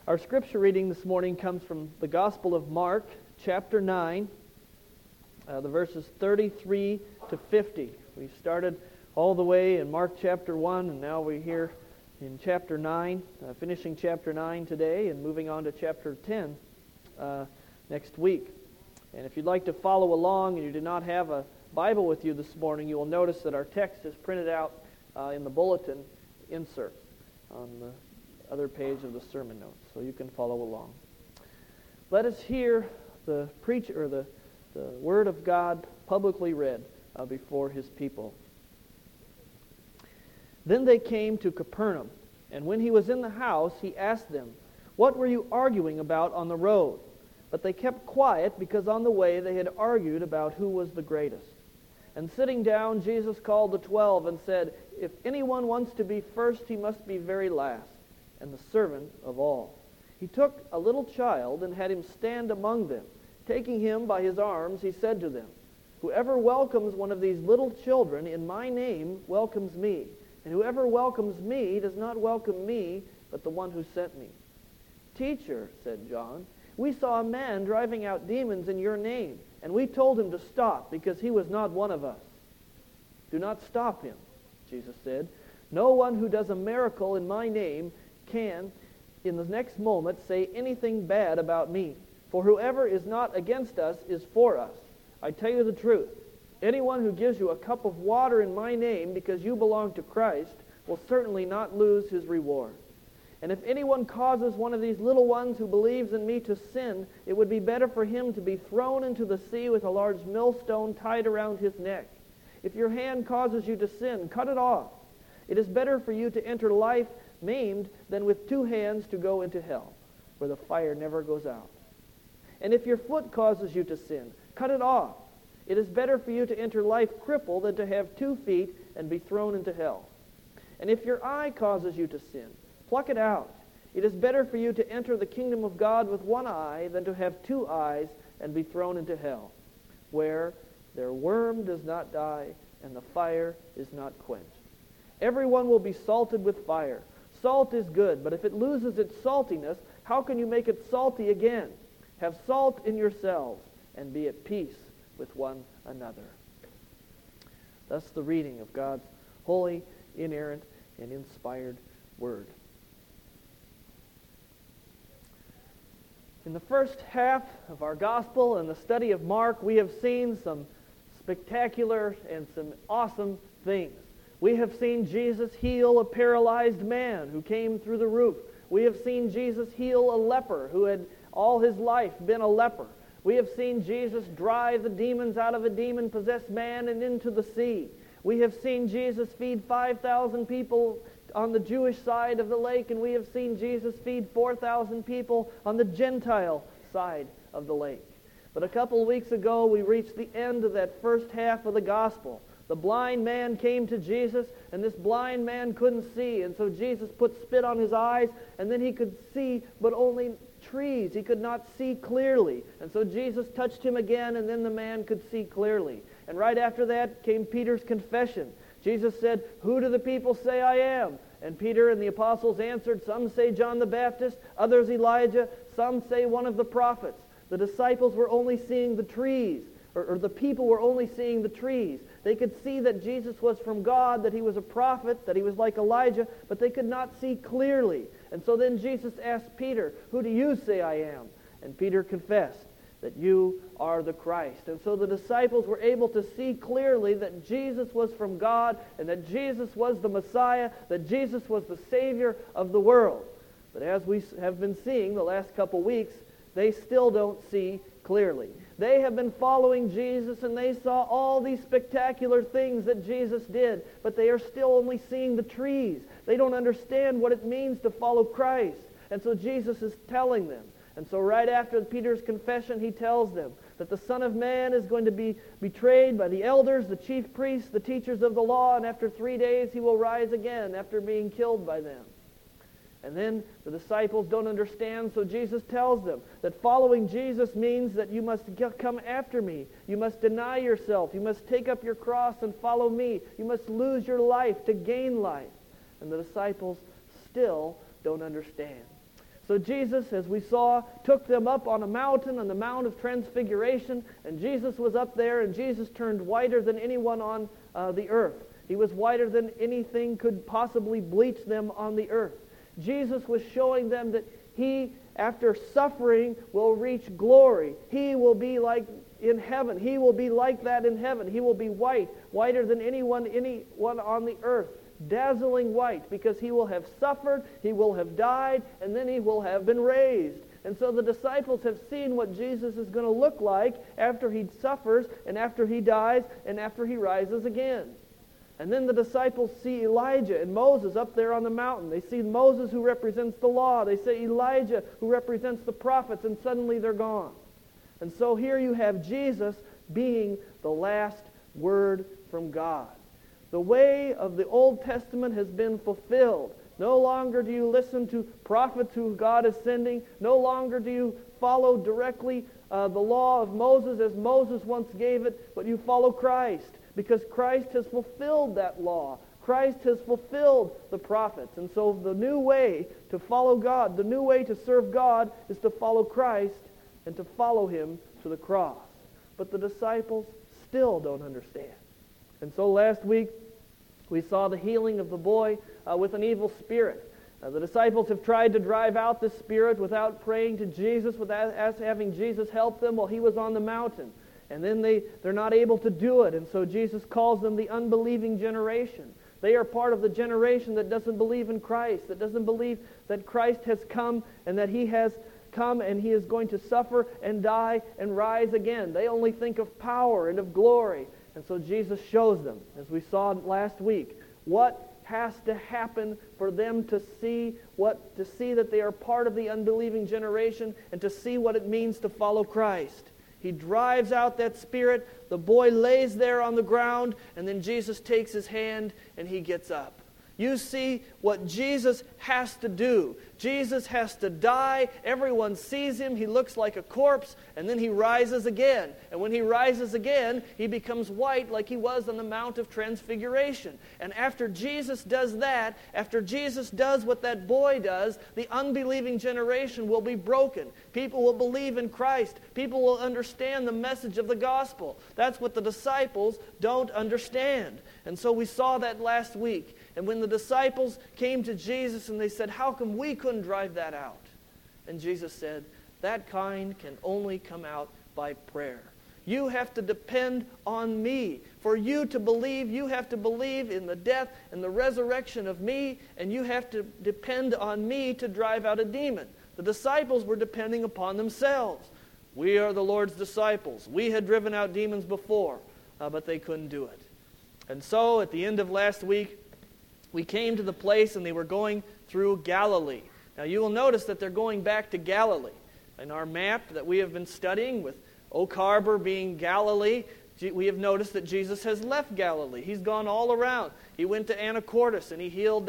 Our scripture reading this morning comes from the Gospel of Mark, chapter 9, the verses 33 to 50. We started all the way in Mark chapter 1, and now we're here in chapter 9, finishing chapter 9 today and moving on to chapter 10 next week. And if you'd like to follow along and you do not have a Bible with you this morning, you will notice that our text is printed out in the bulletin insert on the other page of the sermon notes, so you can follow along. Let us hear the preacher, or the Word of God publicly read before His people. Then they came to Capernaum, and when He was in the house, He asked them, "What were you arguing about on the road?" But they kept quiet, because on the way they had argued about who was the greatest. And sitting down, Jesus called the 12 and said, "If anyone wants to be first, he must be very last, and the servant of all." He took a little child and had him stand among them. Taking him by his arms, he said to them, "Whoever welcomes one of these little children in my name welcomes me, and whoever welcomes me does not welcome me, but the one who sent me." "Teacher," said John, "we saw a man driving out demons in your name, and we told him to stop, because he was not one of us." "Do not stop him," Jesus said. "No one who does a miracle in my name can, in the next moment, say anything bad about me. For whoever is not against us is for us. I tell you the truth. Anyone who gives you a cup of water in my name because you belong to Christ will certainly not lose his reward. And if anyone causes one of these little ones who believes in me to sin, it would be better for him to be thrown into the sea with a large millstone tied around his neck. If your hand causes you to sin, cut it off. It is better for you to enter life maimed than with two hands to go into hell, where the fire never goes out. And if your foot causes you to sin, cut it off. It is better for you to enter life crippled than to have 2 feet and be thrown into hell. And if your eye causes you to sin, pluck it out. It is better for you to enter the kingdom of God with one eye than to have 2 eyes and be thrown into hell, where their worm does not die and the fire is not quenched. Everyone will be salted with fire. Salt is good, but if it loses its saltiness, how can you make it salty again? Have salt in yourselves and be at peace with one another." Thus the reading of God's holy, inerrant, and inspired Word. In the first half of our Gospel and the study of Mark, we have seen some spectacular and some awesome things. We have seen Jesus heal a paralyzed man who came through the roof. We have seen Jesus heal a leper who had all his life been a leper. We have seen Jesus drive the demons out of a demon-possessed man and into the sea. We have seen Jesus feed 5,000 people on the Jewish side of the lake, and we have seen Jesus feed 4,000 people on the Gentile side of the lake. But a couple of weeks ago, we reached the end of that first half of the gospel. The blind man came to Jesus, and this blind man couldn't see, and so Jesus put spit on his eyes, and then he could see, but only trees. He could not see clearly. And so Jesus touched him again, and then the man could see clearly. And right after that came Peter's confession. Jesus said, "Who do the people say I am?" And Peter and the apostles answered, "Some say John the Baptist, others Elijah, some say one of the prophets." The disciples were only seeing the trees, or the people were only seeing the trees. They could see that Jesus was from God, that he was a prophet, that he was like Elijah, but they could not see clearly. And so then Jesus asked Peter, "Who do you say I am?" And Peter confessed that you are the Christ. And so the disciples were able to see clearly that Jesus was from God, and that Jesus was the Messiah, that Jesus was the Savior of the world. But as we have been seeing the last couple weeks, they still don't see clearly. They have been following Jesus, and they saw all these spectacular things that Jesus did, but they are still only seeing the trees. They don't understand what it means to follow Christ. And so Jesus is telling them. And so right after Peter's confession, he tells them that the Son of Man is going to be betrayed by the elders, the chief priests, the teachers of the law, and after 3 days he will rise again after being killed by them. And then the disciples don't understand, so Jesus tells them that following Jesus means that you must come after me. You must deny yourself. You must take up your cross and follow me. You must lose your life to gain life. And the disciples still don't understand. So Jesus, as we saw, took them up on a mountain, on the Mount of Transfiguration, and Jesus was up there, and Jesus turned whiter than anyone on the earth. He was whiter than anything could possibly bleach them on the earth. Jesus was showing them that He, after suffering, will reach glory. He will be like in heaven. He will be like that in heaven. He will be white, whiter than anyone on the earth. Dazzling white, because He will have suffered, He will have died, and then He will have been raised. And so the disciples have seen what Jesus is going to look like after He suffers, and after He dies, and after He rises again. And then the disciples see Elijah and Moses up there on the mountain. They see Moses, who represents the law. They see Elijah, who represents the prophets, and suddenly they're gone. And so here you have Jesus being the last word from God. The way of the Old Testament has been fulfilled. No longer do you listen to prophets who God is sending. No longer do you follow directly the law of Moses as Moses once gave it, but you follow Christ, because Christ has fulfilled that law. Christ has fulfilled the prophets. And so the new way to follow God, the new way to serve God, is to follow Christ and to follow Him to the cross. But the disciples still don't understand. And so last week, we saw the healing of the boy with an evil spirit. The disciples have tried to drive out this spirit without praying to Jesus, without having Jesus help them while He was on the mountain. And then they're not able to do it. And so Jesus calls them the unbelieving generation. They are part of the generation that doesn't believe in Christ, that doesn't believe that Christ has come and that He has come and He is going to suffer and die and rise again. They only think of power and of glory. And so Jesus shows them, as we saw last week, what has to happen for them to see that they are part of the unbelieving generation and to see what it means to follow Christ. He drives out that spirit. The boy lays there on the ground, and then Jesus takes his hand and he gets up. You see what Jesus has to do. Jesus has to die. Everyone sees Him. He looks like a corpse, and then He rises again. And when He rises again, He becomes white like He was on the Mount of Transfiguration. And after Jesus does that, after Jesus does what that boy does, the unbelieving generation will be broken. People will believe in Christ. People will understand the message of the gospel. That's what the disciples don't understand. And so we saw that last week. And when the disciples came to Jesus and they said, "How come we couldn't drive that out?" And Jesus said, "That kind can only come out by prayer. You have to depend on me. For you to believe, you have to believe in the death and the resurrection of me, and you have to depend on me to drive out a demon." The disciples were depending upon themselves. We are the Lord's disciples. We had driven out demons before, but they couldn't do it. And so at the end of last week, we came to the place and they were going through Galilee. Now you will notice that they're going back to Galilee. In our map that we have been studying with Oak Harbor being Galilee, we have noticed that Jesus has left Galilee. He's gone all around. He went to Anacortes and He healed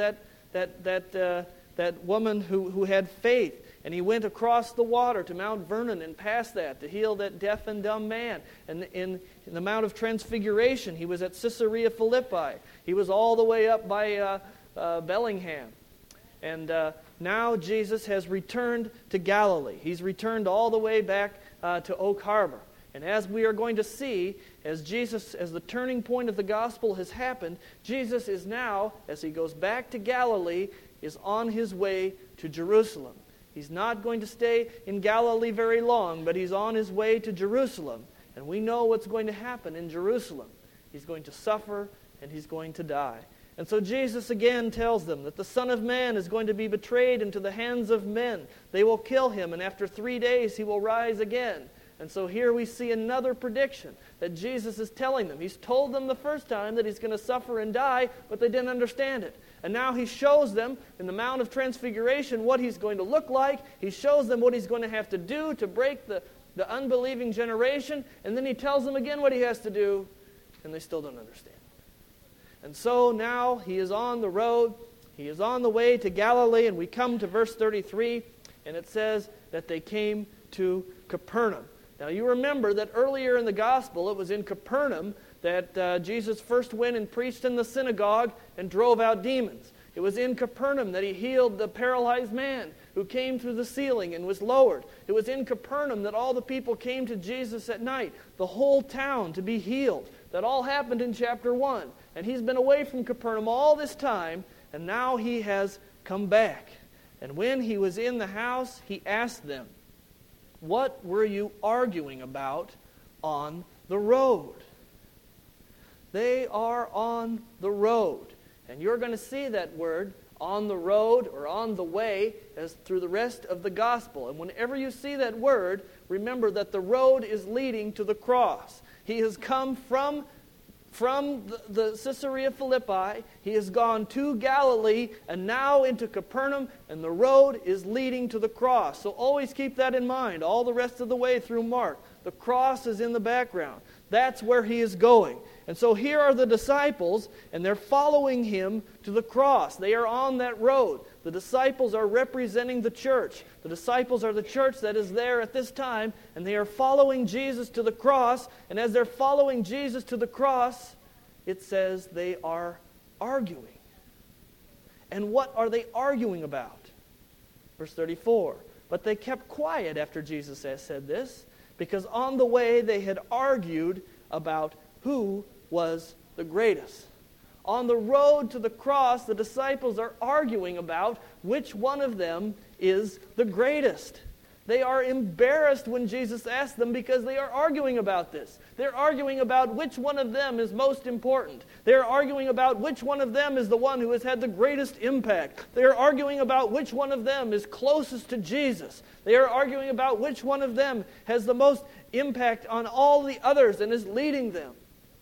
that woman who had faith. And He went across the water to Mount Vernon and past that to heal that deaf and dumb man. And in the Mount of Transfiguration, He was at Caesarea Philippi. He was all the way up by Bellingham. And now Jesus has returned to Galilee. He's returned all the way back to Oak Harbor. And as we are going to see, as the turning point of the gospel has happened, Jesus is now, as He goes back to Galilee, is on His way to Jerusalem. He's not going to stay in Galilee very long, but He's on His way to Jerusalem. And we know what's going to happen in Jerusalem. He's going to suffer and He's going to die. And so Jesus again tells them that the Son of Man is going to be betrayed into the hands of men. They will kill Him, and after 3 days He will rise again. And so here we see another prediction that Jesus is telling them. He's told them the first time that He's going to suffer and die, but they didn't understand it. And now He shows them in the Mount of Transfiguration what He's going to look like. He shows them what He's going to have to do to break the unbelieving generation. And then He tells them again what He has to do, and they still don't understand. And so now He is on the road. He is on the way to Galilee, and we come to verse 33, and it says that they came to Capernaum. Now you remember that earlier in the gospel, it was in Capernaum that Jesus first went and preached in the synagogue and drove out demons. It was in Capernaum that He healed the paralyzed man. who came through the ceiling and was lowered. It was in Capernaum that all the people came to Jesus at night, the whole town to be healed. That all happened in chapter 1. And he's been away from Capernaum all this time, and now he has come back. And when he was in the house, he asked them, "What were you arguing about on the road?" They are on the road. And you're going to see that word, on the road or on the way, as through the rest of the gospel. And whenever you see that word, remember that the road is leading to the cross. He has come from the Caesarea Philippi. He has gone to Galilee and now into Capernaum, and the road is leading to the cross. So always keep that in mind all the rest of the way through Mark. The cross is in the background. That's where he is going. And so here are the disciples, and they're following him to the cross. They are on that road. The disciples are representing the church. The disciples are the church that is there at this time, and they are following Jesus to the cross. And as they're following Jesus to the cross, it says they are arguing. And what are they arguing about? Verse 34, "But they kept quiet after Jesus had said this, because on the way they had argued about who was the greatest." On the road to the cross, the disciples are arguing about which one of them is the greatest. They are embarrassed when Jesus asks them because they are arguing about this. They're arguing about which one of them is most important. They're arguing about which one of them is the one who has had the greatest impact. They're arguing about which one of them is closest to Jesus. They are arguing about which one of them has the most impact on all the others and is leading them.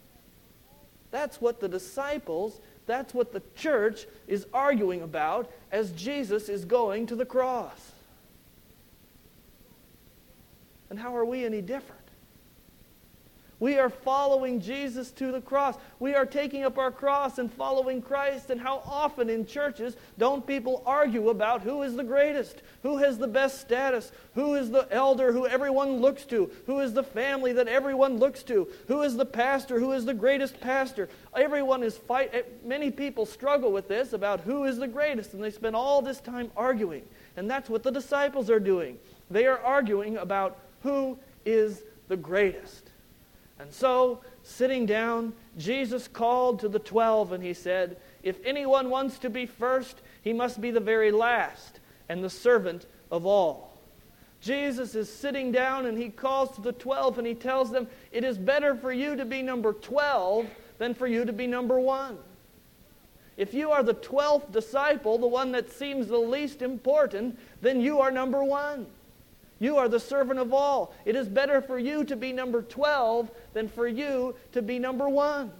That's what the disciples, that's what the church is arguing about as Jesus is going to the cross. And how are we any different? We are following Jesus to the cross. We are taking up our cross and following Christ. And how often in churches don't people argue about who is the greatest? Who has the best status? Who is the elder who everyone looks to? Who is the family that everyone looks to? Who is the pastor? Who is the greatest pastor? Everyone is many people struggle with this about who is the greatest, and they spend all this time arguing. And that's what the disciples are doing. They are arguing about who is the greatest. And so, sitting down, Jesus called to the 12 and he said, "If anyone wants to be first, he must be the very last and the servant of all." Jesus is sitting down and he calls to the 12 and he tells them, it is better for you to be number 12 than for you to be number 1. If you are the 12th disciple, the one that seems the least important, then you are number 1. You are the servant of all. It is better for you to be number 12 than for you to be number 1.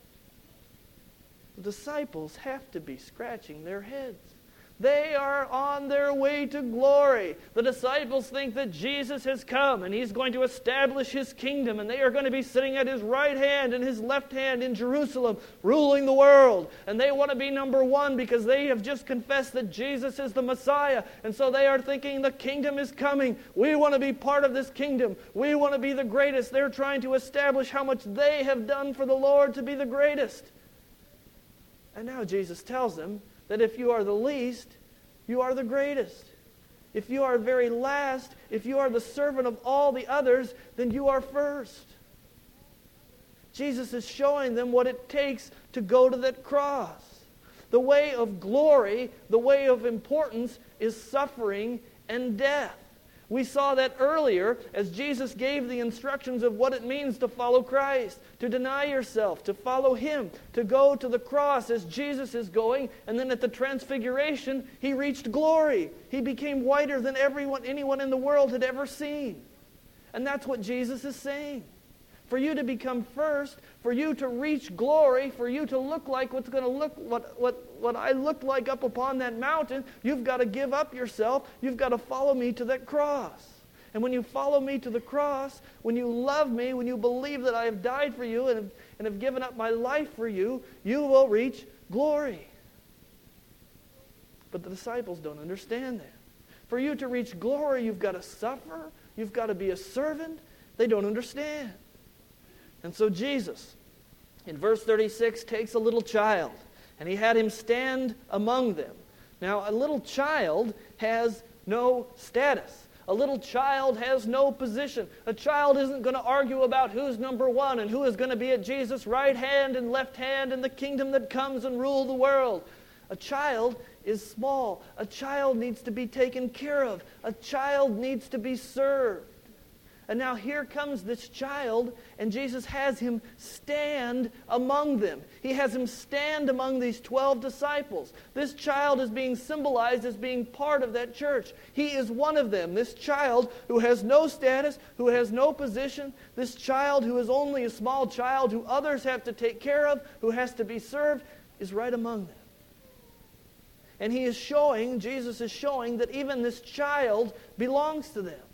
The disciples have to be scratching their heads. They are on their way to glory. The disciples think that Jesus has come and he's going to establish his kingdom, and they are going to be sitting at his right hand and his left hand in Jerusalem, ruling the world. And they want to be number 1 because they have just confessed that Jesus is the Messiah. And so they are thinking the kingdom is coming. We want to be part of this kingdom. We want to be the greatest. They're trying to establish how much they have done for the Lord to be the greatest. And now Jesus tells them that if you are the least, you are the greatest. If you are very last, if you are the servant of all the others, then you are first. Jesus is showing them what it takes to go to that cross. The way of glory, the way of importance, is suffering and death. We saw that earlier as Jesus gave the instructions of what it means to follow Christ, to deny yourself, to follow him, to go to the cross as Jesus is going, and then at the transfiguration, he reached glory. He became whiter than anyone in the world had ever seen. And that's what Jesus is saying. For you to become first, for you to reach glory, for you to look like what's going to look what I looked like up upon that mountain, you've got to give up yourself. You've got to follow me to that cross. And when you follow me to the cross, when you love me, when you believe that I have died for you and have given up my life for you, you will reach glory. But the disciples don't understand that. For you to reach glory, you've got to suffer. You've got to be a servant. They don't understand. And so Jesus, in verse 36, takes a little child, and he had him stand among them. Now, a little child has no status. A little child has no position. A child isn't going to argue about who's number one and who is going to be at Jesus' right hand and left hand in the kingdom that comes and rule the world. A child is small. A child needs to be taken care of. A child needs to be served. And now here comes this child, and Jesus has him stand among them. He has him stand among these 12 disciples. This child is being symbolized as being part of that church. He is one of them. This child who has no status, who has no position, this child who is only a small child, who others have to take care of, who has to be served, is right among them. And Jesus is showing that even this child belongs to them.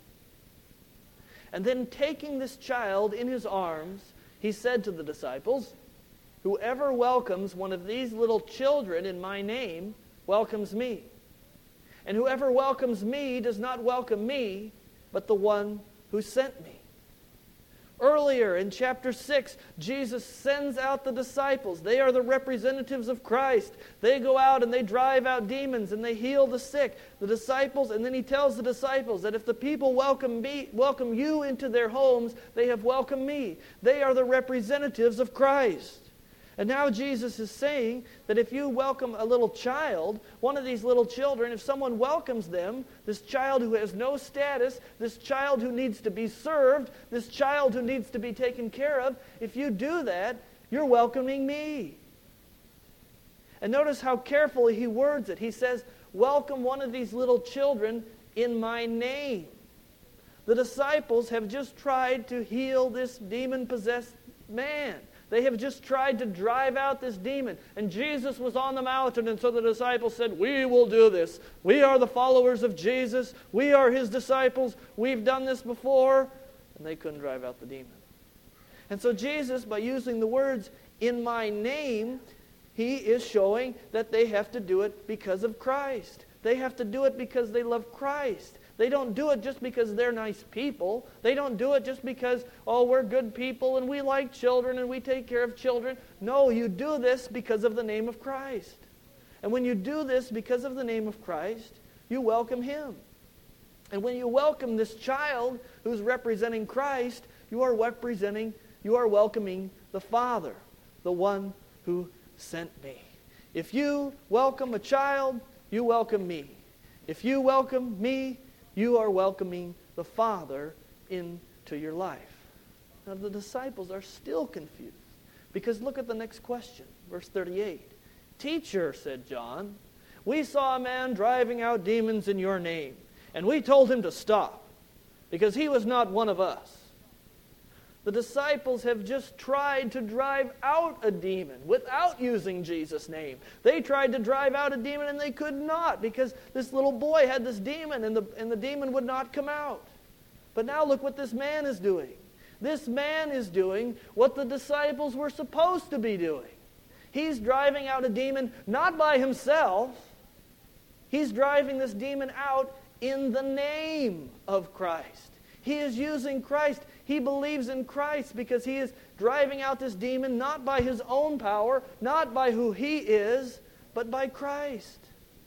And then taking this child in his arms, he said to the disciples, "Whoever welcomes one of these little children in my name welcomes me. And whoever welcomes me does not welcome me, but the one who sent me." Earlier in chapter 6, Jesus sends out the disciples. They are the representatives of Christ. They go out and they drive out demons and they heal the sick. The disciples, and then he tells the disciples that if the people welcome you into their homes, they have welcomed me. They are the representatives of Christ. And now Jesus is saying that if you welcome a little child, one of these little children, if someone welcomes them, this child who has no status, this child who needs to be served, this child who needs to be taken care of, if you do that, you're welcoming me. And notice how carefully he words it. He says, welcome one of these little children in my name. The disciples have just tried to heal this demon-possessed man. They have just tried to drive out this demon. And Jesus was on the mountain, and so the disciples said, "We will do this. We are the followers of Jesus. We are his disciples. We've done this before." And they couldn't drive out the demon. And so Jesus, by using the words, "in my name," he is showing that they have to do it because of Christ. They have to do it because they love Christ. They don't do it just because they're nice people. They don't do it just because, we're good people and we like children and we take care of children. No, you do this because of the name of Christ. And when you do this because of the name of Christ, you welcome him. And when you welcome this child who's representing Christ, you are welcoming the Father, the one who sent me. If you welcome a child, you welcome me. If you welcome me, you are welcoming the Father into your life. Now the disciples are still confused, because look at the next question, verse 38. "Teacher," said John, "we saw a man driving out demons in your name, and we told him to stop, because he was not one of us." The disciples have just tried to drive out a demon without using Jesus' name. They tried to drive out a demon and they could not, because this little boy had this demon and the demon would not come out. But now look what this man is doing. This man is doing what the disciples were supposed to be doing. He's driving out a demon not by himself. He's driving this demon out in the name of Christ. He is using Christ. He believes in Christ because he is driving out this demon not by his own power, not by who he is, but by Christ.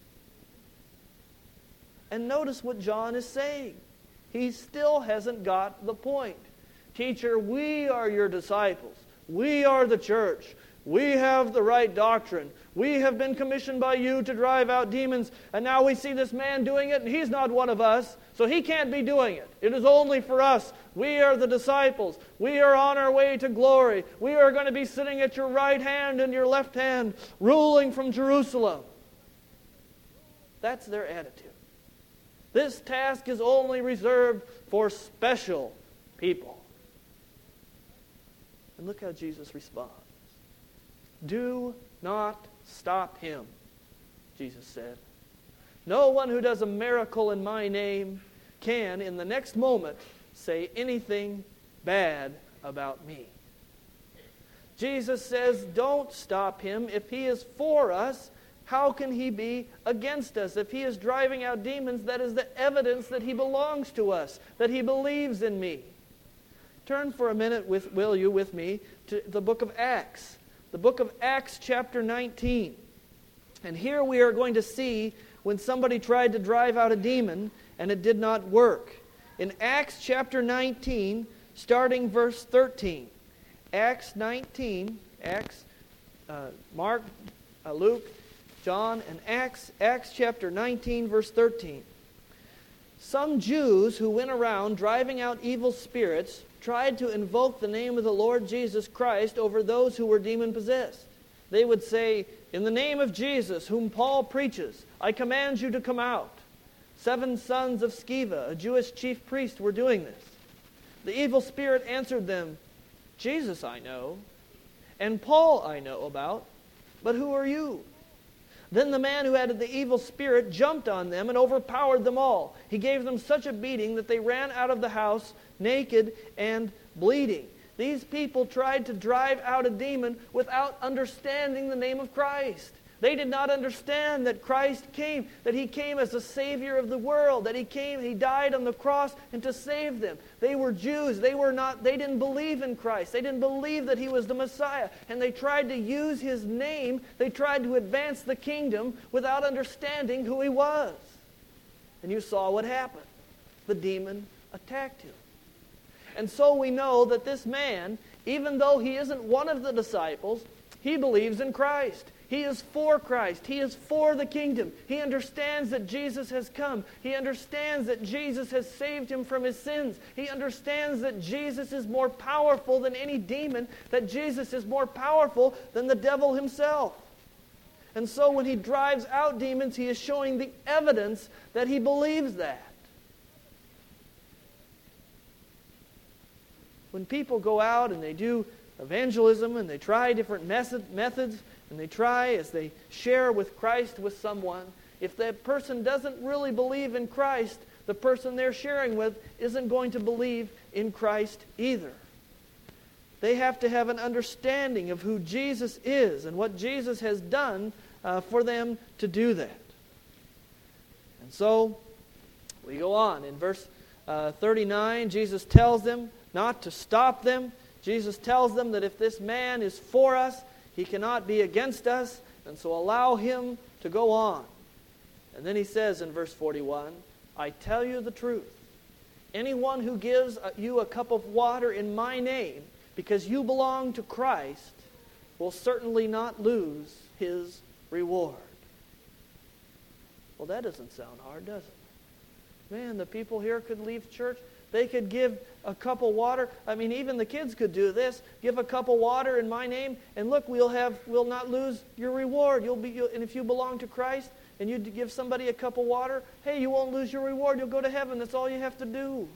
And notice what John is saying. He still hasn't got the point. "Teacher, we are your disciples. We are the church. We have the right doctrine. We have been commissioned by you to drive out demons, and now we see this man doing it, and he's not one of us, so he can't be doing it. It is only for us. We are the disciples. We are on our way to glory. We are going to be sitting at your right hand and your left hand, ruling from Jerusalem." That's their attitude. This task is only reserved for special people. And look how Jesus responds. "Do not stop him," Jesus said. "No one who does a miracle in my name can, in the next moment, say anything bad about me." Jesus says, don't stop him. If he is for us, how can he be against us? If he is driving out demons, that is the evidence that he belongs to us, that he believes in me. Turn for a minute, will you, with me, to the book of Acts. The book of Acts chapter 19. And here we are going to see when somebody tried to drive out a demon and it did not work. In Acts chapter 19, starting verse 13. Acts 19, Mark, Luke, John, and Acts chapter 19, verse 13. Some Jews who went around driving out evil spirits tried to invoke the name of the Lord Jesus Christ over those who were demon-possessed. They would say, "In the name of Jesus, whom Paul preaches, I command you to come out." 7 sons of Sceva, a Jewish chief priest, were doing this. The evil spirit answered them, "Jesus I know, and Paul I know about, but who are you?" Then the man who had the evil spirit jumped on them and overpowered them all. He gave them such a beating that they ran out of the house naked and bleeding. These people tried to drive out a demon without understanding the name of Christ. They did not understand that Christ came, that He came as the Savior of the world, that He died on the cross and to save them. They were Jews. They didn't believe in Christ. They didn't believe that He was the Messiah. And they tried to use His name. They tried to advance the kingdom without understanding who He was. And you saw what happened. The demon attacked him. And so we know that this man, even though he isn't one of the disciples, he believes in Christ. He is for Christ. He is for the kingdom. He understands that Jesus has come. He understands that Jesus has saved him from his sins. He understands that Jesus is more powerful than any demon, that Jesus is more powerful than the devil himself. And so when he drives out demons, he is showing the evidence that he believes that. When people go out and they do evangelism and they try different methods, and they try as they share with Christ with someone, if that person doesn't really believe in Christ, the person they're sharing with isn't going to believe in Christ either. They have to have an understanding of who Jesus is and what Jesus has done for them to do that. And so we go on. In verse 39, Jesus tells them not to stop them. Jesus tells them that if this man is for us, he cannot be against us, and so allow him to go on. And then he says in verse 41, "I tell you the truth. Anyone who gives you a cup of water in my name, because you belong to Christ, will certainly not lose his reward." Well, that doesn't sound hard, does it? Man, the people here could leave church. They could give a cup of water. I mean, even the kids could do this. Give a cup of water in my name, and look, we'll not lose your reward. And if you belong to Christ, and you give somebody a cup of water, hey, you won't lose your reward. You'll go to heaven. That's all you have to do.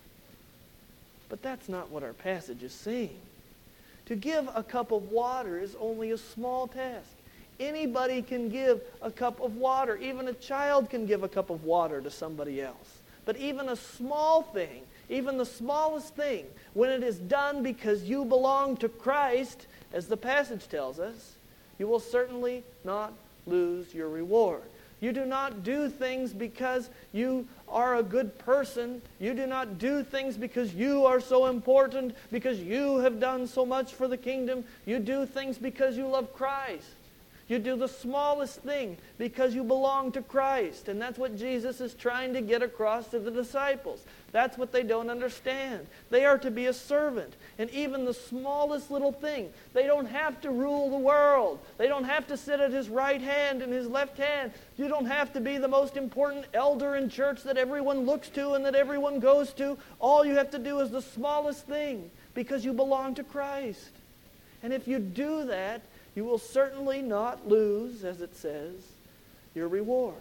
But that's not what our passage is saying. To give a cup of water is only a small task. Anybody can give a cup of water. Even a child can give a cup of water to somebody else. But even a small thing, even the smallest thing, when it is done because you belong to Christ, as the passage tells us, you will certainly not lose your reward. You do not do things because you are a good person. You do not do things because you are so important, because you have done so much for the kingdom. You do things because you love Christ. You do the smallest thing because you belong to Christ. And that's what Jesus is trying to get across to the disciples. That's what they don't understand. They are to be a servant. And even the smallest little thing, they don't have to rule the world. They don't have to sit at his right hand and his left hand. You don't have to be the most important elder in church that everyone looks to and that everyone goes to. All you have to do is the smallest thing because you belong to Christ. And if you do that, you will certainly not lose, as it says, your reward.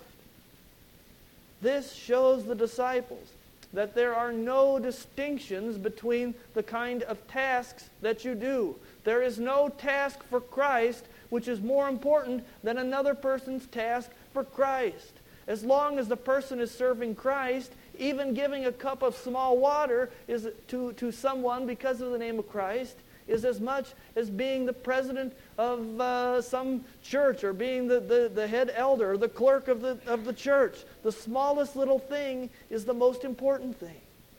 This shows the disciples that there are no distinctions between the kind of tasks that you do. There is no task for Christ which is more important than another person's task for Christ. As long as the person is serving Christ, even giving a cup of small water is to someone because of the name of Christ is as much as being the president of some church or being the head elder or the clerk of the church. The smallest little thing is the most important thing.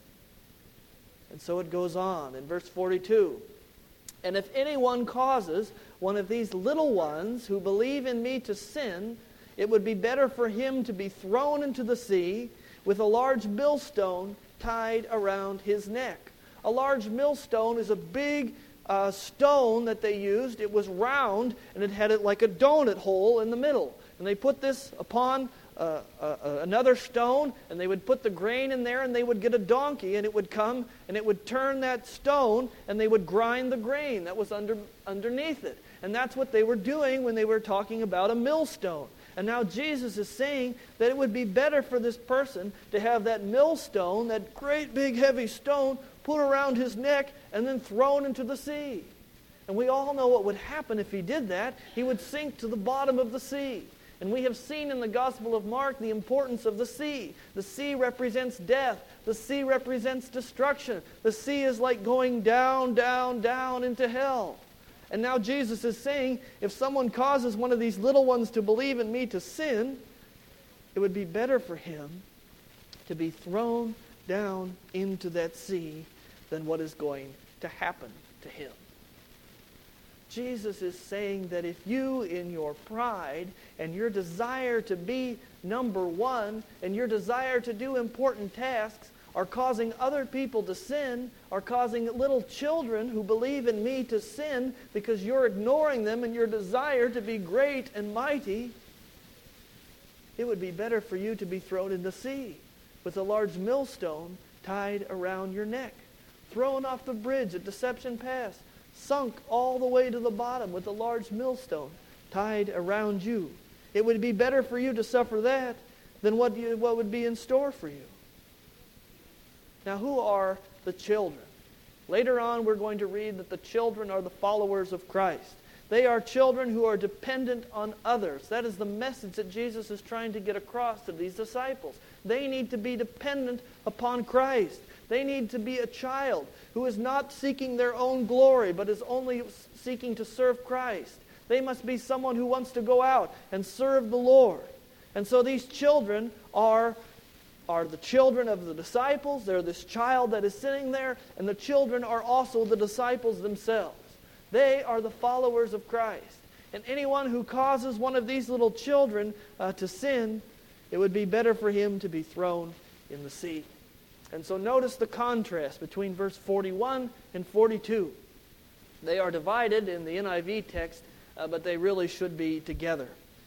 And so it goes on in verse 42. "And if anyone causes one of these little ones who believe in me to sin, it would be better for him to be thrown into the sea with a large millstone tied around his neck. A large millstone is a big stone that they used. It was round, and it had like a donut hole in the middle. And they put this upon another stone, and they would put the grain in there, and they would get a donkey, and it would come, and it would turn that stone, and they would grind the grain that was underneath it. And that's what they were doing when they were talking about a millstone. And now Jesus is saying that it would be better for this person to have that millstone, that great big heavy stone, put around his neck and then thrown into the sea. And we all know what would happen if he did that. He would sink to the bottom of the sea. And we have seen in the Gospel of Mark the importance of the sea. The sea represents death. The sea represents destruction. The sea is like going down, down, down into hell. And now Jesus is saying, if someone causes one of these little ones to believe in me to sin, it would be better for him to be thrown down into that sea than what is going to happen to him. Jesus is saying that if you, in your pride and your desire to be number one and your desire to do important tasks are causing other people to sin, are causing little children who believe in me to sin because you're ignoring them and your desire to be great and mighty, it would be better for you to be thrown in the sea with a large millstone tied around your neck, thrown off the bridge at Deception Pass, sunk all the way to the bottom with a large millstone tied around you. It would be better for you to suffer that than what would be in store for you. Now, who are the children? Later on, we're going to read that the children are the followers of Christ. They are children who are dependent on others. That is the message that Jesus is trying to get across to these disciples. They need to be dependent upon Christ. They need to be a child who is not seeking their own glory, but is only seeking to serve Christ. They must be someone who wants to go out and serve the Lord. And so these children are the children of the disciples. They're this child that is sitting there, and the children are also the disciples themselves. They are the followers of Christ. And anyone who causes one of these little children to sin, it would be better for him to be thrown in the sea. And so notice the contrast between verse 41 and 42. They are divided in the NIV text, but they really should be together.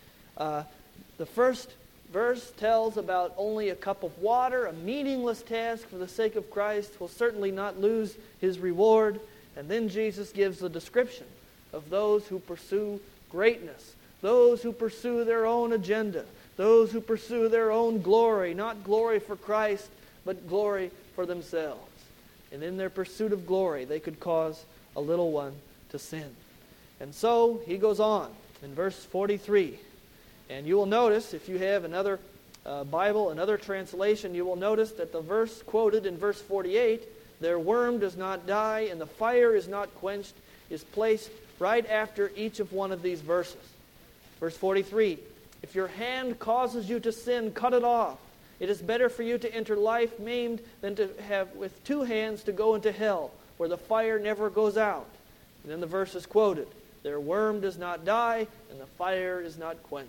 The first verse tells about only a cup of water, a meaningless task for the sake of Christ, will certainly not lose his reward. And then Jesus gives the description of those who pursue greatness, those who pursue their own agenda, those who pursue their own glory, not glory for Christ, but glory for themselves. And in their pursuit of glory, they could cause a little one to sin. And so he goes on in verse 43. And you will notice, if you have another Bible, another translation, you will notice that the verse quoted in verse 48, their worm does not die and the fire is not quenched, is placed right after each of one of these verses. Verse 43, if your hand causes you to sin, cut it off. It is better for you to enter life maimed than to have with two hands to go into hell, where the fire never goes out. And then the verse is quoted, their worm does not die and the fire is not quenched.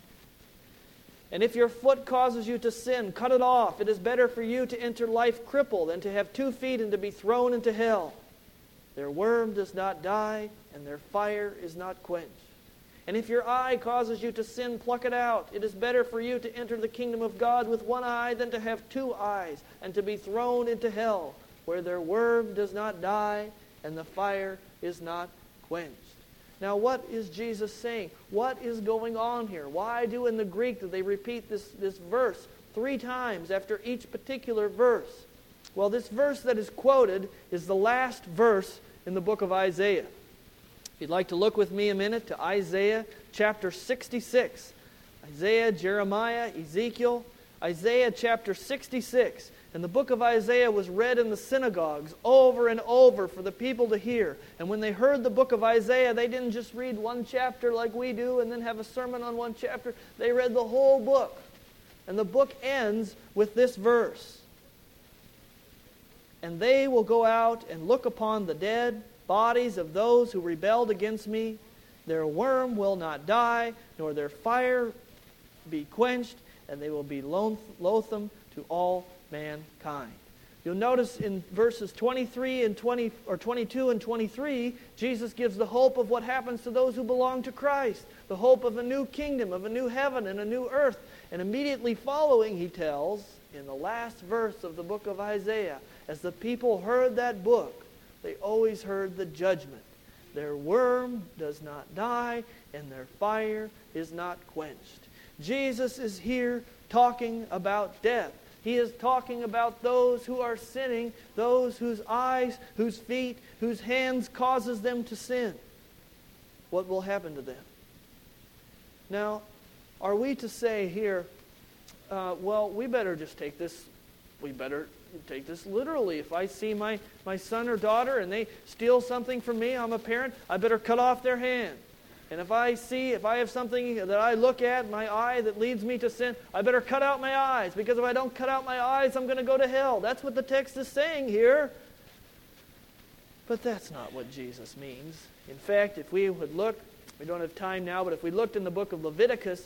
And if your foot causes you to sin, cut it off. It is better for you to enter life crippled than to have 2 feet and to be thrown into hell. Their worm does not die, and their fire is not quenched. And if your eye causes you to sin, pluck it out. It is better for you to enter the kingdom of God with 1 eye than to have 2 eyes, and to be thrown into hell, where their worm does not die, and the fire is not quenched. Now, what is Jesus saying? What is going on here? Why do in the Greek that they repeat this verse 3 times after each particular verse? Well, this verse that is quoted is the last verse in the book of Isaiah. If you'd like to look with me a minute to Isaiah chapter 66. Isaiah, Jeremiah, Ezekiel, Isaiah chapter 66. And the book of Isaiah was read in the synagogues over and over for the people to hear. And when they heard the book of Isaiah, they didn't just read 1 chapter like we do and then have a sermon on 1 chapter. They read the whole book. And the book ends with this verse. And they will go out and look upon the dead bodies of those who rebelled against me. Their worm will not die, nor their fire be quenched, and they will be loathsome to all mankind. You'll notice in verses 23 and 22 and 23, Jesus gives the hope of what happens to those who belong to Christ, the hope of a new kingdom, of a new heaven and a new earth. And immediately following, he tells, in the last verse of the book of Isaiah, as the people heard that book, they always heard the judgment. Their worm does not die, and their fire is not quenched. Jesus is here talking about death. He is talking about those who are sinning, those whose eyes, whose feet, whose hands causes them to sin. What will happen to them? Now, are we to say here, well, we better just take this, literally. If I see my son or daughter and they steal something from me, I'm a parent, I better cut off their hand. And if I have something that I look at, my eye, that leads me to sin, I better cut out my eyes, because if I don't cut out my eyes, I'm going to go to hell. That's what the text is saying here. But that's not what Jesus means. In fact, if we would look, we don't have time now, but if we looked in the book of Leviticus,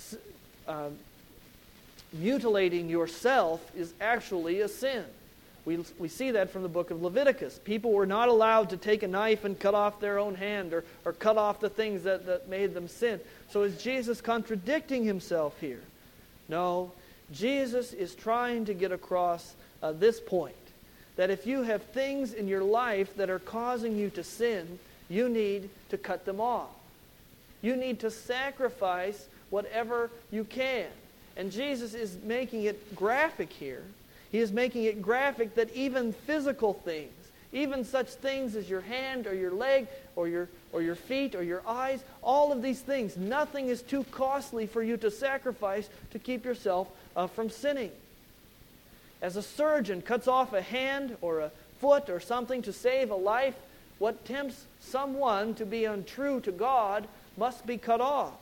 mutilating yourself is actually a sin. We see that from the book of Leviticus. People were not allowed to take a knife and cut off their own hand or cut off the things that made them sin. So is Jesus contradicting himself here? No. Jesus is trying to get across this point. That if you have things in your life that are causing you to sin, you need to cut them off. You need to sacrifice whatever you can. And Jesus is making it graphic here. He is making it graphic that even physical things, even such things as your hand or your leg or your feet or your eyes, all of these things, nothing is too costly for you to sacrifice to keep yourself from sinning. As a surgeon cuts off a hand or a foot or something to save a life, what tempts someone to be untrue to God must be cut off.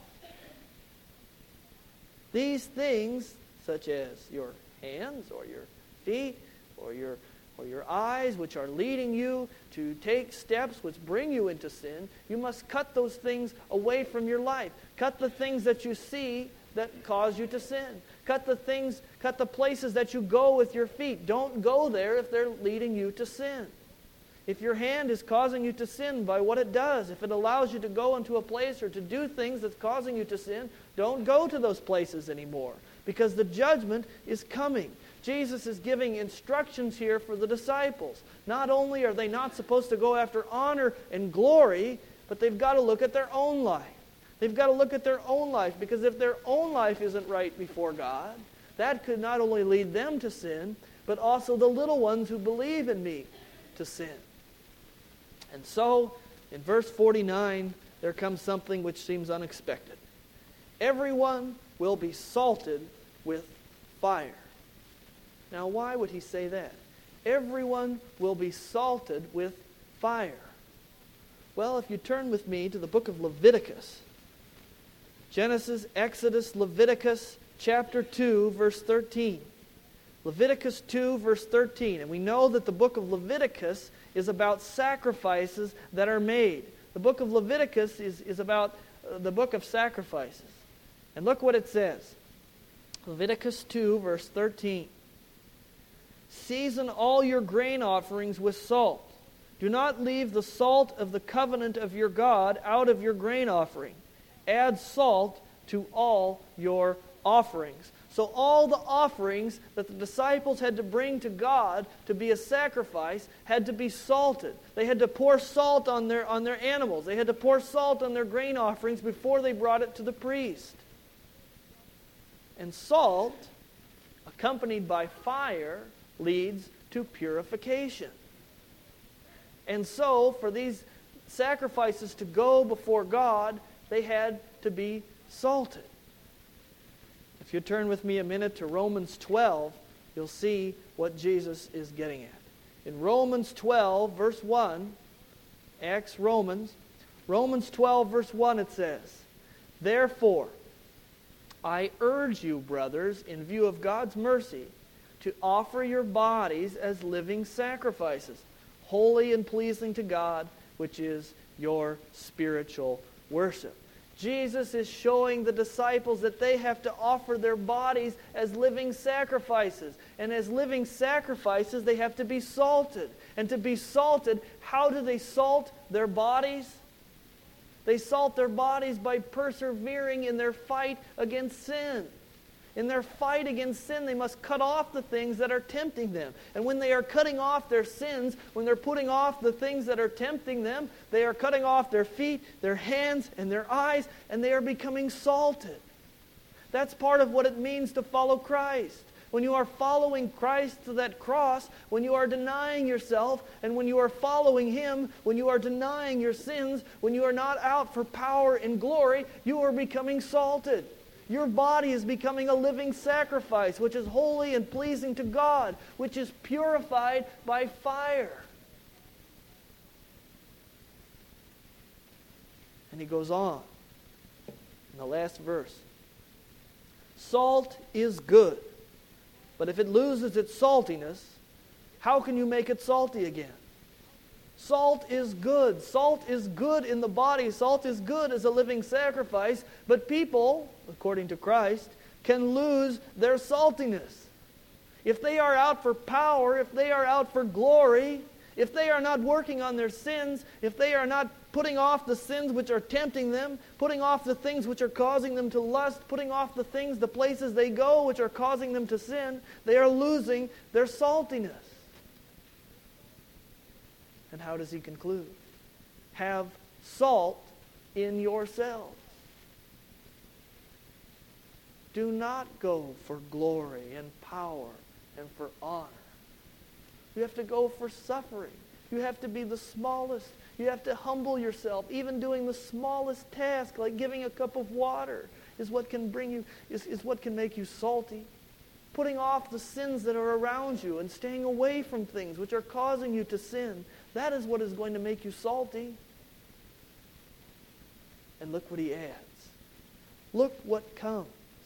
These things, such as your hands or your feet or your eyes, which are leading you to take steps which bring you into sin, you must cut those things away from your life. Cut the things that you see that cause you to sin. Cut the places that you go with your feet. Don't go there if they're leading you to sin. If your hand is causing you to sin by what it does, if it allows you to go into a place or to do things that's causing you to sin, don't go to those places anymore, because the judgment is coming. Jesus is giving instructions here for the disciples. Not only are they not supposed to go after honor and glory, but they've got to look at their own life. They've got to look at their own life, because if their own life isn't right before God, that could not only lead them to sin, but also the little ones who believe in me to sin. And so, in verse 49, there comes something which seems unexpected. Everyone will be salted with fire. Now, why would he say that? Everyone will be salted with fire. Well, if you turn with me to the book of Leviticus, Genesis, Exodus, Leviticus, chapter 2, verse 13. Leviticus 2, verse 13. And we know that the book of Leviticus is about sacrifices that are made. The book of Leviticus is about the book of sacrifices. And look what it says. Leviticus 2, verse 13. Season all your grain offerings with salt. Do not leave the salt of the covenant of your God out of your grain offering. Add salt to all your offerings. So all the offerings that the disciples had to bring to God to be a sacrifice had to be salted. They had to pour salt on their animals. They had to pour salt on their grain offerings before they brought it to the priest. And salt, accompanied by fire, leads to purification. And so, for these sacrifices to go before God, they had to be salted. If you turn with me a minute to Romans 12, you'll see what Jesus is getting at. In Romans 12, verse 1, Romans 12, verse 1, it says, Therefore, I urge you, brothers, in view of God's mercy, to offer your bodies as living sacrifices, holy and pleasing to God, which is your spiritual worship. Jesus is showing the disciples that they have to offer their bodies as living sacrifices. And as living sacrifices, they have to be salted. And to be salted, how do they salt their bodies? They salt their bodies by persevering in their fight against sin. In their fight against sin, they must cut off the things that are tempting them. And when they are cutting off their sins, when they're putting off the things that are tempting them, they are cutting off their feet, their hands, and their eyes, and they are becoming salted. That's part of what it means to follow Christ. When you are following Christ to that cross, when you are denying yourself, and when you are following Him, when you are denying your sins, when you are not out for power and glory, you are becoming salted. Your body is becoming a living sacrifice, which is holy and pleasing to God, which is purified by fire. And he goes on in the last verse. Salt is good, but if it loses its saltiness, how can you make it salty again? Salt is good. Salt is good in the body. Salt is good as a living sacrifice. But people, according to Christ, can lose their saltiness. If they are out for power, if they are out for glory, if they are not working on their sins, if they are not putting off the sins which are tempting them, putting off the things which are causing them to lust, putting off the things, the places they go which are causing them to sin, they are losing their saltiness. And how does he conclude? Have salt in yourselves. Do not go for glory and power and for honor. You have to go for suffering. You have to be the smallest. You have to humble yourself. Even doing the smallest task, like giving a cup of water, is what can bring you, is what can make you salty. Putting off the sins that are around you and staying away from things which are causing you to sin. That is what is going to make you salty. And look what he adds. Look what comes.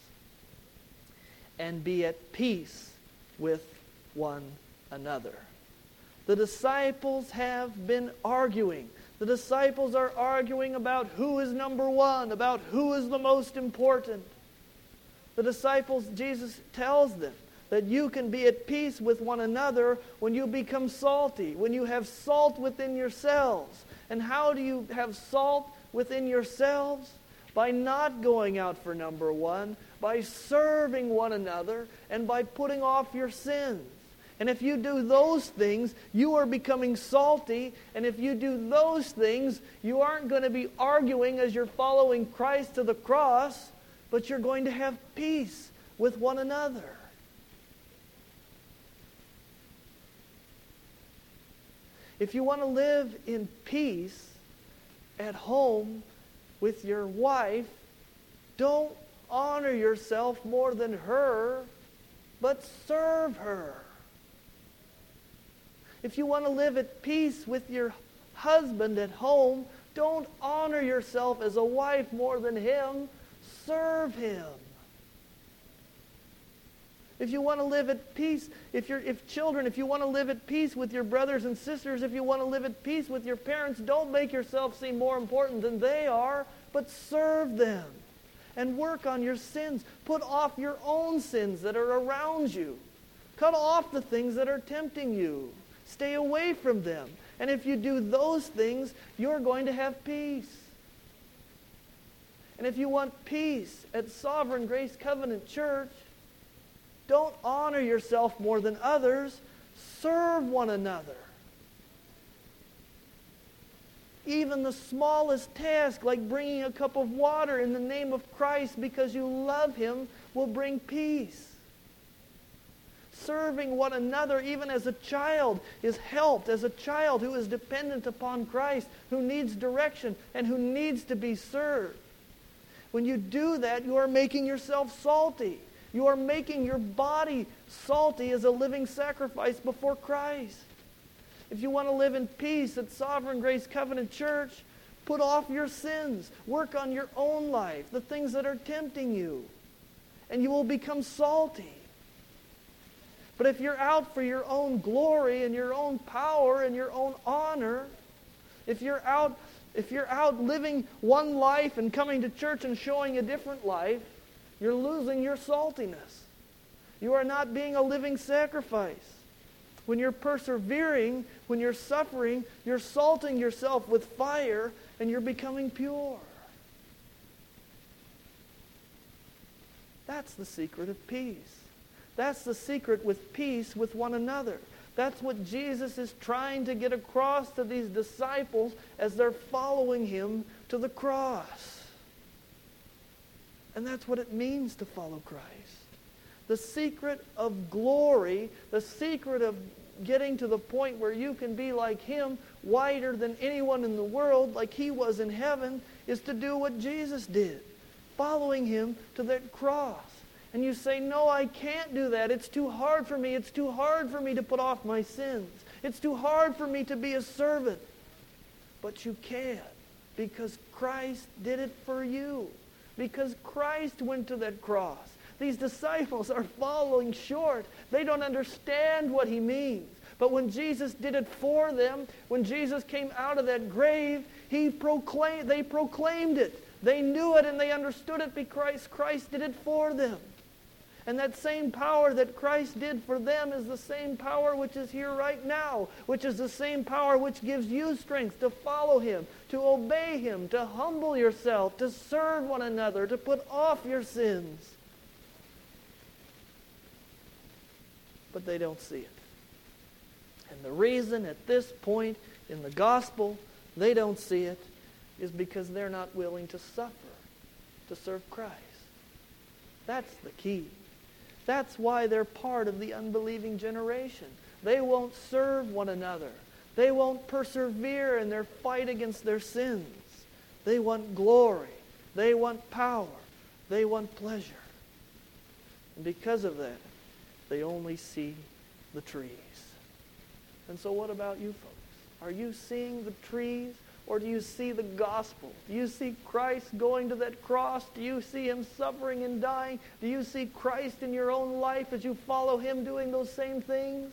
And be at peace with one another. The disciples have been arguing. The disciples are arguing about who is number one, about who is the most important. The disciples, Jesus tells them that you can be at peace with one another when you become salty, when you have salt within yourselves. And how do you have salt within yourselves? By not going out for number one, by serving one another, and by putting off your sins. And if you do those things, you are becoming salty. And if you do those things, you aren't going to be arguing as you're following Christ to the cross, but you're going to have peace with one another. If you want to live in peace at home with your wife, don't honor yourself more than her, but serve her. If you want to live at peace with your husband at home, don't honor yourself as a wife more than him. Serve him. If you want to live at peace, if you want to live at peace with your brothers and sisters, if you want to live at peace with your parents, don't make yourself seem more important than they are, but serve them. And work on your sins. Put off your own sins that are around you. Cut off the things that are tempting you. Stay away from them. And if you do those things, you're going to have peace. And if you want peace at Sovereign Grace Covenant Church, don't honor yourself more than others. Serve one another. Even the smallest task, like bringing a cup of water in the name of Christ because you love Him, will bring peace. Serving one another, even as a child, is helped. As a child who is dependent upon Christ, who needs direction, and who needs to be served. When you do that, you are making yourself salty. You are making your body salty as a living sacrifice before Christ. If you want to live in peace at Sovereign Grace Covenant Church, put off your sins. Work on your own life, the things that are tempting you. And you will become salty. But if you're out for your own glory and your own power and your own honor, if you're out If you're out living one life and coming to church and showing a different life, you're losing your saltiness. You are not being a living sacrifice. When you're persevering, when you're suffering, you're salting yourself with fire and you're becoming pure. That's the secret of peace. That's the secret with peace with one another. That's what Jesus is trying to get across to these disciples as they're following him to the cross. And that's what it means to follow Christ. The secret of glory, the secret of getting to the point where you can be like him, whiter than anyone in the world, like he was in heaven, is to do what Jesus did, following him to that cross. And you say, no, I can't do that. It's too hard for me. It's too hard for me to put off my sins. It's too hard for me to be a servant. But you can, because Christ did it for you. Because Christ went to that cross. These disciples are falling short. They don't understand what he means. But when Jesus did it for them, when Jesus came out of that grave, they proclaimed it. They knew it and they understood it because Christ did it for them. And that same power that Christ did for them is the same power which is here right now, which is the same power which gives you strength to follow him, to obey him, to humble yourself, to serve one another, to put off your sins. But they don't see it. And the reason at this point in the gospel they don't see it is because they're not willing to suffer to serve Christ. That's the key. That's why they're part of the unbelieving generation. They won't serve one another. They won't persevere in their fight against their sins. They want glory. They want power. They want pleasure. And because of that, they only see the trees. And so what about you folks? Are you seeing the trees? Or do you see the gospel? Do you see Christ going to that cross? Do you see him suffering and dying? Do you see Christ in your own life as you follow him doing those same things?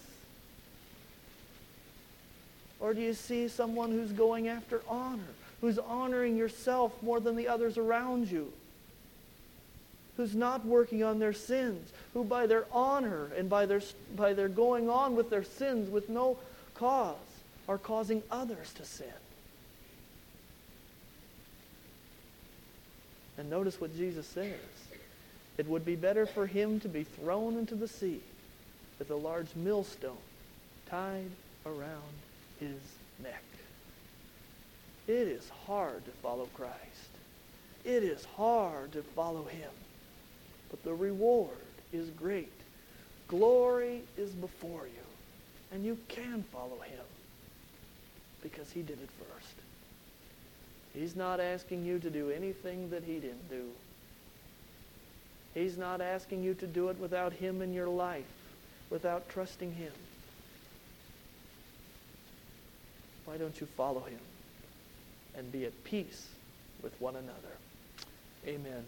Or do you see someone who's going after honor, who's honoring yourself more than the others around you, who's not working on their sins, who by their honor and by their going on with their sins with no cause are causing others to sin? And notice what Jesus says. It would be better for him to be thrown into the sea with a large millstone tied around his neck. It is hard to follow Christ. It is hard to follow him. But the reward is great. Glory is before you. And you can follow him because he did it first. He's not asking you to do anything that he didn't do. He's not asking you to do it without him in your life, without trusting him. Why don't you follow him and be at peace with one another? Amen.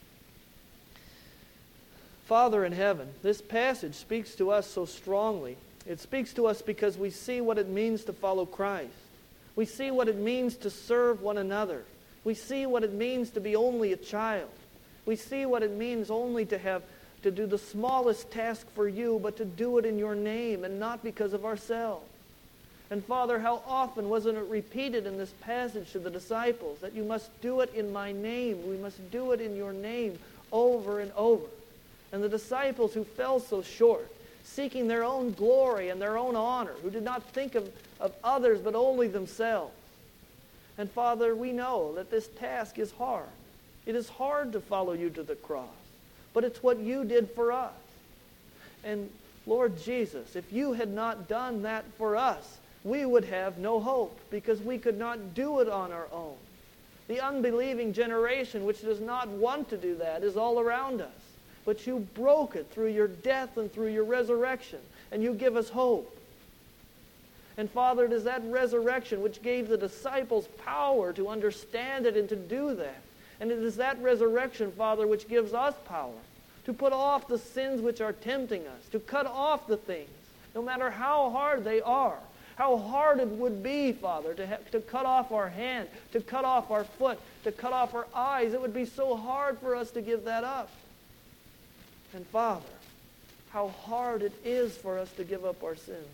Father in heaven, this passage speaks to us so strongly. It speaks to us because we see what it means to follow Christ. We see what it means to serve one another. We see what it means to be only a child. We see what it means only to do the smallest task for you, but to do it in your name and not because of ourselves. And Father, how often wasn't it repeated in this passage to the disciples that you must do it in my name. We must do it in your name over and over. And the disciples who fell so short, seeking their own glory and their own honor, who did not think of others but only themselves. And Father, we know that this task is hard. It is hard to follow you to the cross, but it's what you did for us. And Lord Jesus, if you had not done that for us, we would have no hope because we could not do it on our own. The unbelieving generation which does not want to do that is all around us. But you broke it through your death and through your resurrection, and you give us hope. And Father, it is that resurrection which gave the disciples power to understand it and to do that. And it is that resurrection, Father, which gives us power to put off the sins which are tempting us, to cut off the things, no matter how hard they are. How hard it would be, Father, to cut off our hand, to cut off our foot, to cut off our eyes. It would be so hard for us to give that up. And Father, how hard it is for us to give up our sins.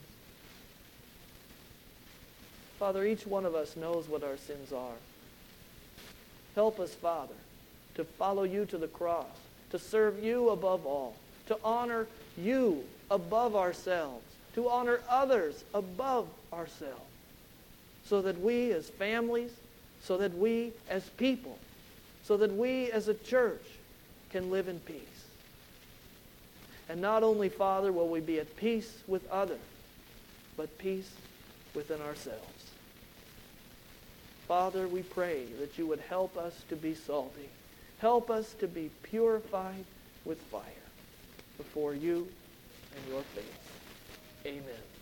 Father, each one of us knows what our sins are. Help us, Father, to follow you to the cross, to serve you above all, to honor you above ourselves, to honor others above ourselves, so that we as families, so that we as people, so that we as a church can live in peace. And not only, Father, will we be at peace with others, but peace within ourselves. Father, we pray that you would help us to be salty. Help us to be purified with fire before you and your face. Amen.